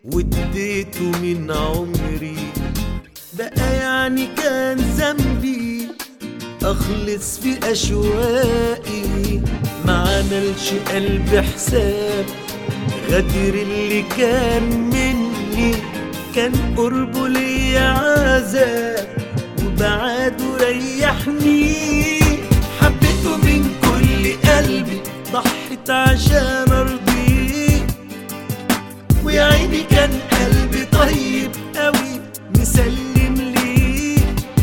واديته من عمري، بقى يعني كان ذنبي اخلص في اشواقي؟ ما عملش قلبي حساب غدر اللي كان مني، كان قربه ليا عذاب وبعاده ريحني. حبيته من كل قلبي، ضحيت عشان ارضيه، ويا عيني كان قلبي طيب قوي مسلم ليه.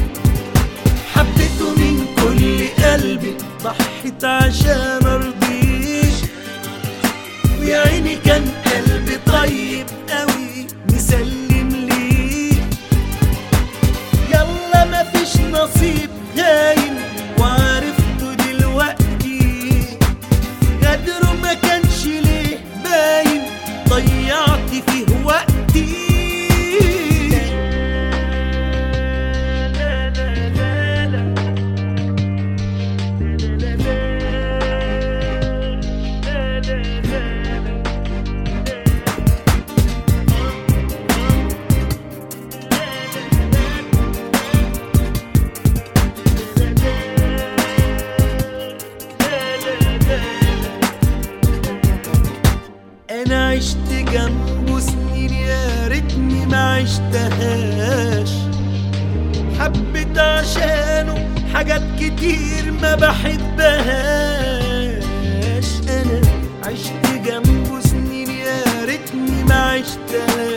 حبيته من كل قلبي، ضحيت عشان ارضيه، ويا عيني كان قلبي طيب قوي مسلم ليه. يلا مفيش نصيب خاين وعرفته دلوقتي، غدره ما كانش ليه باين، ضيعت فيه وقتي. انا عشت جنبه سنين يا ريتني ما عشتهاش، حبيت عشانه حاجات كتير ما بحبهاش. انا عشت جنبه سنين يا ريتني ما عشتهاش،